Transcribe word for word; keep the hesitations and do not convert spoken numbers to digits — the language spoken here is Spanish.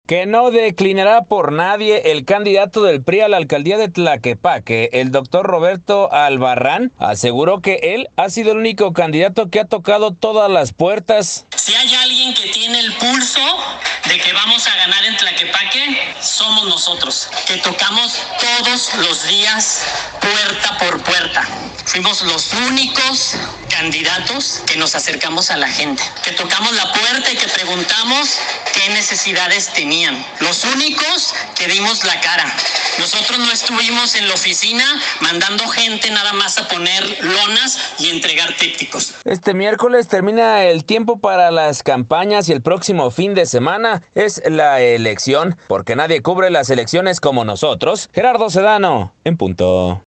Que no declinará por nadie el candidato del P R I a la alcaldía de Tlaquepaque, el doctor Roberto Albarrán, aseguró que él ha sido el único candidato que ha tocado todas las puertas. Si hay alguien que tiene el pulso de que vamos a ganar en Tlaquepaque, somos nosotros, que tocamos todos los días, puerta por puerta. Fuimos los únicos candidatos que nos acercamos a la gente, que tocamos la puerta y que preguntamos qué necesidades tenían. Los únicos que dimos la cara. Nosotros no estuvimos en la oficina mandando gente nada más a poner lonas y entregar trípticos. Este miércoles termina el tiempo para las campañas y el próximo fin de semana es la elección, porque nadie cubre las elecciones como nosotros. Gerardo Sedano, en punto.